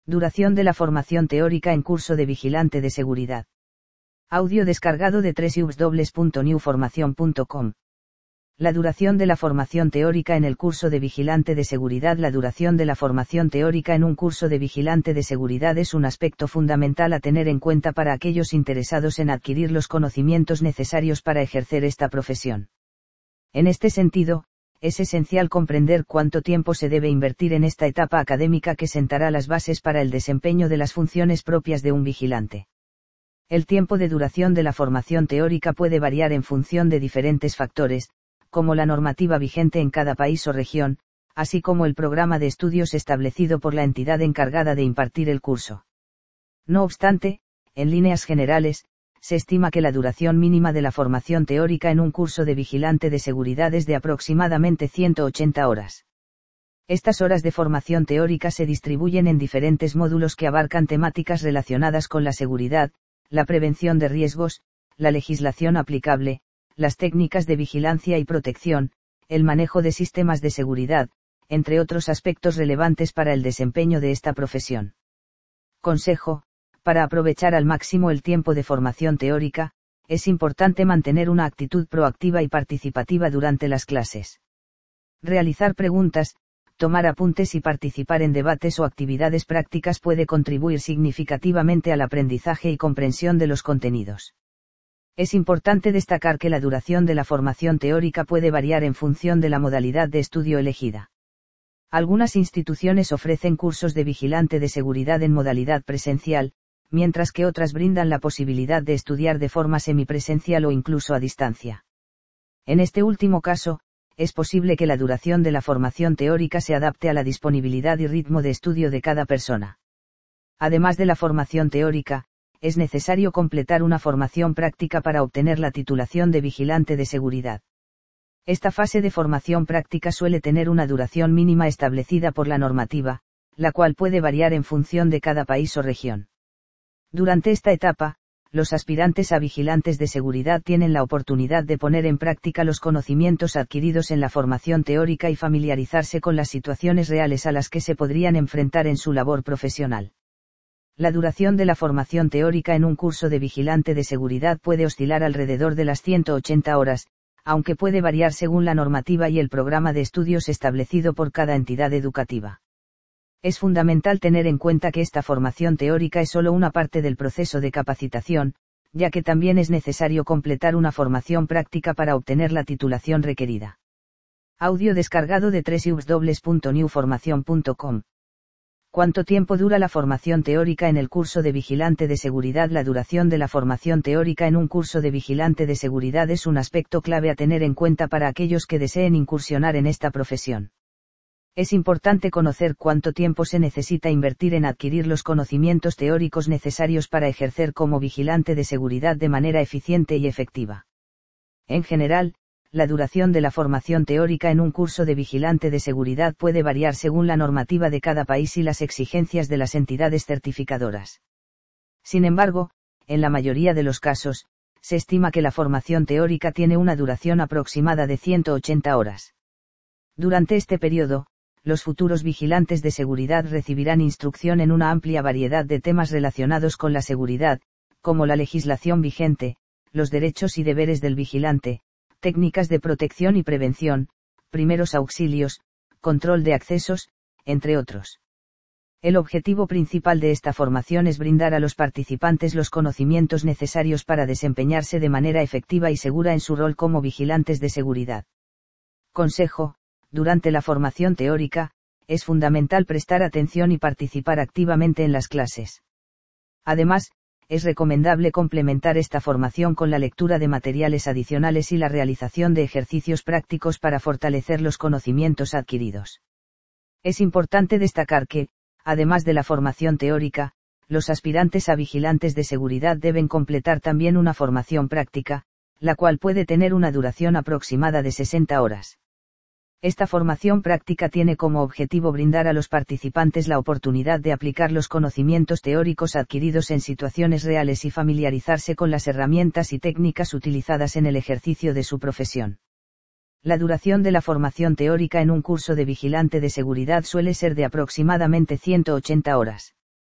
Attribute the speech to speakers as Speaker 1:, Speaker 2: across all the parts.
Speaker 1: Duración de la formación teórica en curso de vigilante de seguridad. Audio descargado de www.newformacion.com. La duración de la formación teórica en el curso de vigilante de seguridad. La duración de la formación teórica en un curso de vigilante de seguridad es un aspecto fundamental a tener en cuenta para aquellos interesados en adquirir los conocimientos necesarios para ejercer esta profesión. En este sentido, es esencial comprender cuánto tiempo se debe invertir en esta etapa académica que sentará las bases para el desempeño de las funciones propias de un vigilante. El tiempo de duración de la formación teórica puede variar en función de diferentes factores, como la normativa vigente en cada país o región, así como el programa de estudios establecido por la entidad encargada de impartir el curso. No obstante, en líneas generales, se estima que la duración mínima de la formación teórica en un curso de vigilante de seguridad es de aproximadamente 180 horas. Estas horas de formación teórica se distribuyen en diferentes módulos que abarcan temáticas relacionadas con la seguridad, la prevención de riesgos, la legislación aplicable, las técnicas de vigilancia y protección, el manejo de sistemas de seguridad, entre otros aspectos relevantes para el desempeño de esta profesión. Consejo: para aprovechar al máximo el tiempo de formación teórica, es importante mantener una actitud proactiva y participativa durante las clases. Realizar preguntas, tomar apuntes y participar en debates o actividades prácticas puede contribuir significativamente al aprendizaje y comprensión de los contenidos. Es importante destacar que la duración de la formación teórica puede variar en función de la modalidad de estudio elegida. Algunas instituciones ofrecen cursos de vigilante de seguridad en modalidad presencial, mientras que otras brindan la posibilidad de estudiar de forma semipresencial o incluso a distancia. En este último caso, es posible que la duración de la formación teórica se adapte a la disponibilidad y ritmo de estudio de cada persona. Además de la formación teórica, es necesario completar una formación práctica para obtener la titulación de vigilante de seguridad. Esta fase de formación práctica suele tener una duración mínima establecida por la normativa, la cual puede variar en función de cada país o región. Durante esta etapa, los aspirantes a vigilantes de seguridad tienen la oportunidad de poner en práctica los conocimientos adquiridos en la formación teórica y familiarizarse con las situaciones reales a las que se podrían enfrentar en su labor profesional. La duración de la formación teórica en un curso de vigilante de seguridad puede oscilar alrededor de las 180 horas, aunque puede variar según la normativa y el programa de estudios establecido por cada entidad educativa. Es fundamental tener en cuenta que esta formación teórica es solo una parte del proceso de capacitación, ya que también es necesario completar una formación práctica para obtener la titulación requerida. Audio descargado de www.newformacion.com. ¿Cuánto tiempo dura la formación teórica en el curso de vigilante de seguridad? La duración de la formación teórica en un curso de vigilante de seguridad es un aspecto clave a tener en cuenta para aquellos que deseen incursionar en esta profesión. Es importante conocer cuánto tiempo se necesita invertir en adquirir los conocimientos teóricos necesarios para ejercer como vigilante de seguridad de manera eficiente y efectiva. En general, la duración de la formación teórica en un curso de vigilante de seguridad puede variar según la normativa de cada país y las exigencias de las entidades certificadoras. Sin embargo, en la mayoría de los casos, se estima que la formación teórica tiene una duración aproximada de 180 horas. Durante este periodo, los futuros vigilantes de seguridad recibirán instrucción en una amplia variedad de temas relacionados con la seguridad, como la legislación vigente, los derechos y deberes del vigilante, técnicas de protección y prevención, primeros auxilios, control de accesos, entre otros. El objetivo principal de esta formación es brindar a los participantes los conocimientos necesarios para desempeñarse de manera efectiva y segura en su rol como vigilantes de seguridad. Consejo: durante la formación teórica, es fundamental prestar atención y participar activamente en las clases. Además, es recomendable complementar esta formación con la lectura de materiales adicionales y la realización de ejercicios prácticos para fortalecer los conocimientos adquiridos. Es importante destacar que, además de la formación teórica, los aspirantes a vigilantes de seguridad deben completar también una formación práctica, la cual puede tener una duración aproximada de 60 horas. Esta formación práctica tiene como objetivo brindar a los participantes la oportunidad de aplicar los conocimientos teóricos adquiridos en situaciones reales y familiarizarse con las herramientas y técnicas utilizadas en el ejercicio de su profesión. La duración de la formación teórica en un curso de vigilante de seguridad suele ser de aproximadamente 180 horas.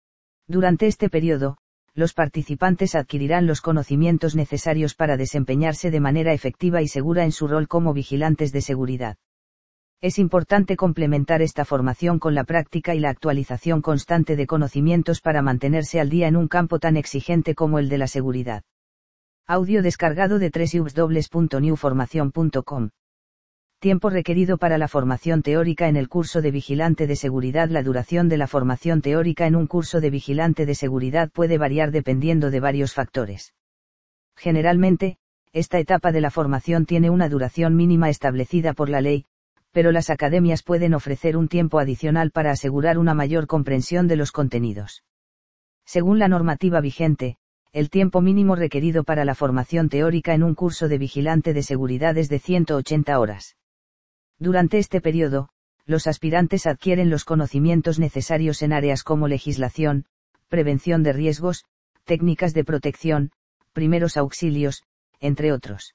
Speaker 1: Durante este periodo, los participantes adquirirán los conocimientos necesarios para desempeñarse de manera efectiva y segura en su rol como vigilantes de seguridad. Es importante complementar esta formación con la práctica y la actualización constante de conocimientos para mantenerse al día en un campo tan exigente como el de la seguridad. Audio descargado de www.newformacion.com. Tiempo requerido para la formación teórica en el curso de vigilante de seguridad. La duración de la formación teórica en un curso de vigilante de seguridad puede variar dependiendo de varios factores. Generalmente, esta etapa de la formación tiene una duración mínima establecida por la ley, pero las academias pueden ofrecer un tiempo adicional para asegurar una mayor comprensión de los contenidos. Según la normativa vigente, el tiempo mínimo requerido para la formación teórica en un curso de vigilante de seguridad es de 180 horas. Durante este periodo, los aspirantes adquieren los conocimientos necesarios en áreas como legislación, prevención de riesgos, técnicas de protección, primeros auxilios, entre otros.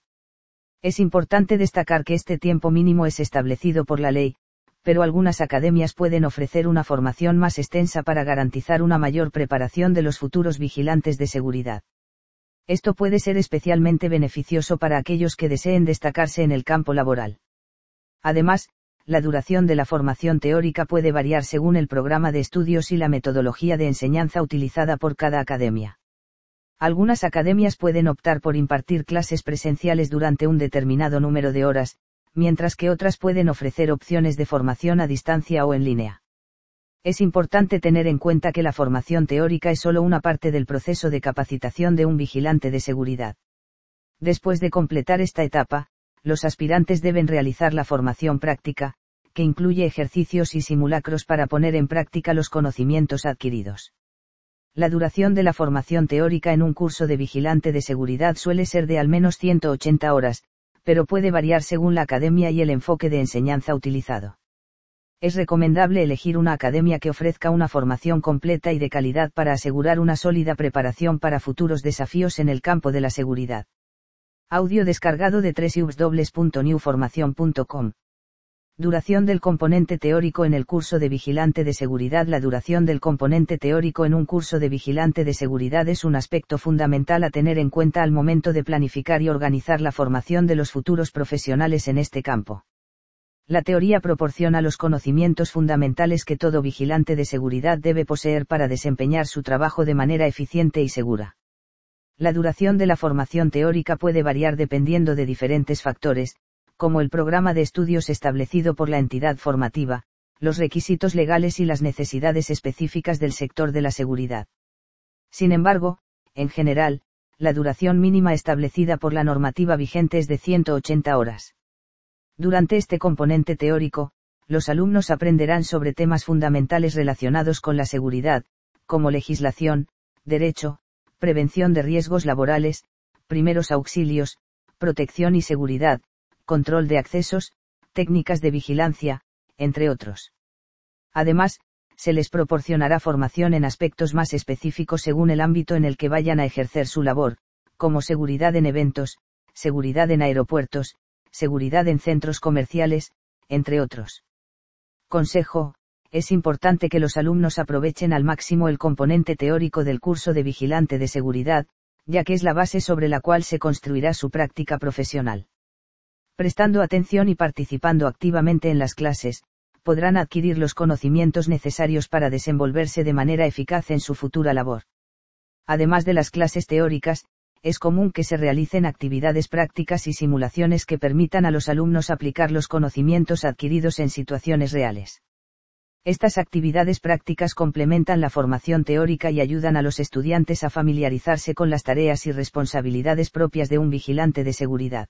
Speaker 1: Es importante destacar que este tiempo mínimo es establecido por la ley, pero algunas academias pueden ofrecer una formación más extensa para garantizar una mayor preparación de los futuros vigilantes de seguridad. Esto puede ser especialmente beneficioso para aquellos que deseen destacarse en el campo laboral. Además, la duración de la formación teórica puede variar según el programa de estudios y la metodología de enseñanza utilizada por cada academia. Algunas academias pueden optar por impartir clases presenciales durante un determinado número de horas, mientras que otras pueden ofrecer opciones de formación a distancia o en línea. Es importante tener en cuenta que la formación teórica es solo una parte del proceso de capacitación de un vigilante de seguridad. Después de completar esta etapa, los aspirantes deben realizar la formación práctica, que incluye ejercicios y simulacros para poner en práctica los conocimientos adquiridos. La duración de la formación teórica en un curso de vigilante de seguridad suele ser de al menos 180 horas, pero puede variar según la academia y el enfoque de enseñanza utilizado. Es recomendable elegir una academia que ofrezca una formación completa y de calidad para asegurar una sólida preparación para futuros desafíos en el campo de la seguridad. Audio descargado de www.newformacion.com. Duración del componente teórico en el curso de vigilante de seguridad. La duración del componente teórico en un curso de vigilante de seguridad es un aspecto fundamental a tener en cuenta al momento de planificar y organizar la formación de los futuros profesionales en este campo. La teoría proporciona los conocimientos fundamentales que todo vigilante de seguridad debe poseer para desempeñar su trabajo de manera eficiente y segura. La duración de la formación teórica puede variar dependiendo de diferentes factores, como el programa de estudios establecido por la entidad formativa, los requisitos legales y las necesidades específicas del sector de la seguridad. Sin embargo, en general, la duración mínima establecida por la normativa vigente es de 180 horas. Durante este componente teórico, los alumnos aprenderán sobre temas fundamentales relacionados con la seguridad, como legislación, derecho, prevención de riesgos laborales, primeros auxilios, protección y seguridad, control de accesos, técnicas de vigilancia, entre otros. Además, se les proporcionará formación en aspectos más específicos según el ámbito en el que vayan a ejercer su labor, como seguridad en eventos, seguridad en aeropuertos, seguridad en centros comerciales, entre otros. Consejo: es importante que los alumnos aprovechen al máximo el componente teórico del curso de vigilante de seguridad, ya que es la base sobre la cual se construirá su práctica profesional. Prestando atención y participando activamente en las clases, podrán adquirir los conocimientos necesarios para desenvolverse de manera eficaz en su futura labor. Además de las clases teóricas, es común que se realicen actividades prácticas y simulaciones que permitan a los alumnos aplicar los conocimientos adquiridos en situaciones reales. Estas actividades prácticas complementan la formación teórica y ayudan a los estudiantes a familiarizarse con las tareas y responsabilidades propias de un vigilante de seguridad.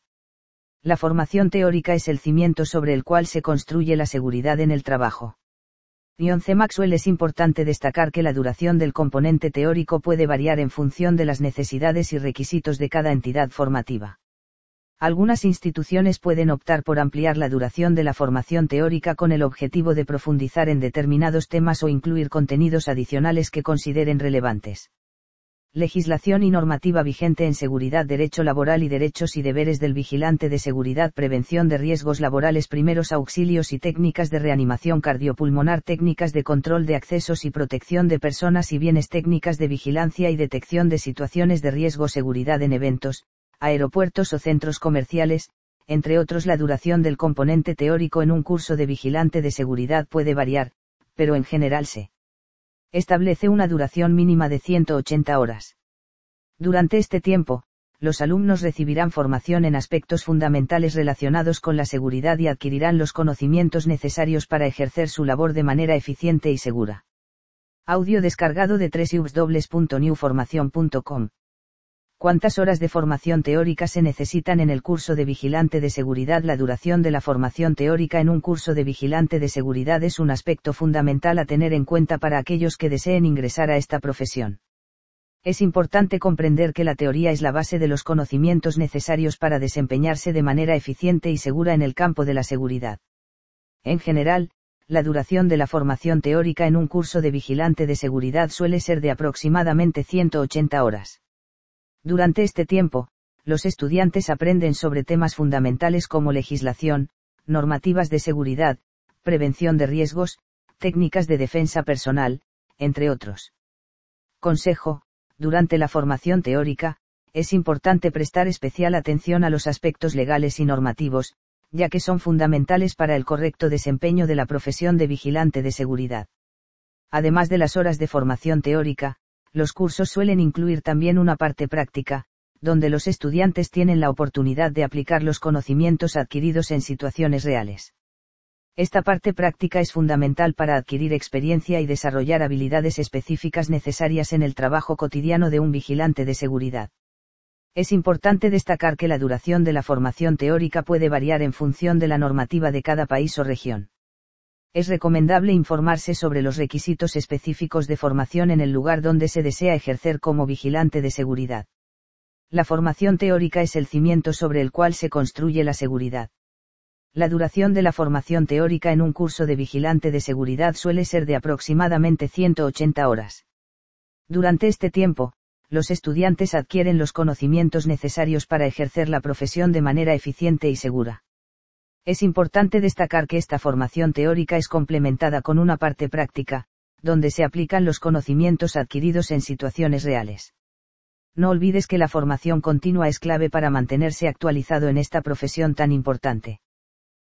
Speaker 1: La formación teórica es el cimiento sobre el cual se construye la seguridad en el trabajo. John C. Maxwell. Es importante destacar que la duración del componente teórico puede variar en función de las necesidades y requisitos de cada entidad formativa. Algunas instituciones pueden optar por ampliar la duración de la formación teórica con el objetivo de profundizar en determinados temas o incluir contenidos adicionales que consideren relevantes. Legislación y normativa vigente en seguridad, derecho laboral y derechos y deberes del vigilante de seguridad, prevención de riesgos laborales, primeros auxilios y técnicas de reanimación cardiopulmonar, técnicas de control de accesos y protección de personas y bienes, técnicas de vigilancia y detección de situaciones de riesgo, seguridad en eventos, aeropuertos o centros comerciales, entre otros. La duración del componente teórico en un curso de vigilante de seguridad puede variar, pero en general se establece una duración mínima de 180 horas. Durante este tiempo, los alumnos recibirán formación en aspectos fundamentales relacionados con la seguridad y adquirirán los conocimientos necesarios para ejercer su labor de manera eficiente y segura. Audio descargado de www.newformacion.com. ¿Cuántas horas de formación teórica se necesitan en el curso de vigilante de seguridad? La duración de la formación teórica en un curso de vigilante de seguridad es un aspecto fundamental a tener en cuenta para aquellos que deseen ingresar a esta profesión. Es importante comprender que la teoría es la base de los conocimientos necesarios para desempeñarse de manera eficiente y segura en el campo de la seguridad. En general, la duración de la formación teórica en un curso de vigilante de seguridad suele ser de aproximadamente 180 horas. Durante este tiempo, los estudiantes aprenden sobre temas fundamentales como legislación, normativas de seguridad, prevención de riesgos, técnicas de defensa personal, entre otros. Consejo: durante la formación teórica, es importante prestar especial atención a los aspectos legales y normativos, ya que son fundamentales para el correcto desempeño de la profesión de vigilante de seguridad. Además de las horas de formación teórica, los cursos suelen incluir también una parte práctica, donde los estudiantes tienen la oportunidad de aplicar los conocimientos adquiridos en situaciones reales. Esta parte práctica es fundamental para adquirir experiencia y desarrollar habilidades específicas necesarias en el trabajo cotidiano de un vigilante de seguridad. Es importante destacar que la duración de la formación teórica puede variar en función de la normativa de cada país o región. Es recomendable informarse sobre los requisitos específicos de formación en el lugar donde se desea ejercer como vigilante de seguridad. La formación teórica es el cimiento sobre el cual se construye la seguridad. La duración de la formación teórica en un curso de vigilante de seguridad suele ser de aproximadamente 180 horas. Durante este tiempo, los estudiantes adquieren los conocimientos necesarios para ejercer la profesión de manera eficiente y segura. Es importante destacar que esta formación teórica es complementada con una parte práctica, donde se aplican los conocimientos adquiridos en situaciones reales. No olvides que la formación continua es clave para mantenerse actualizado en esta profesión tan importante.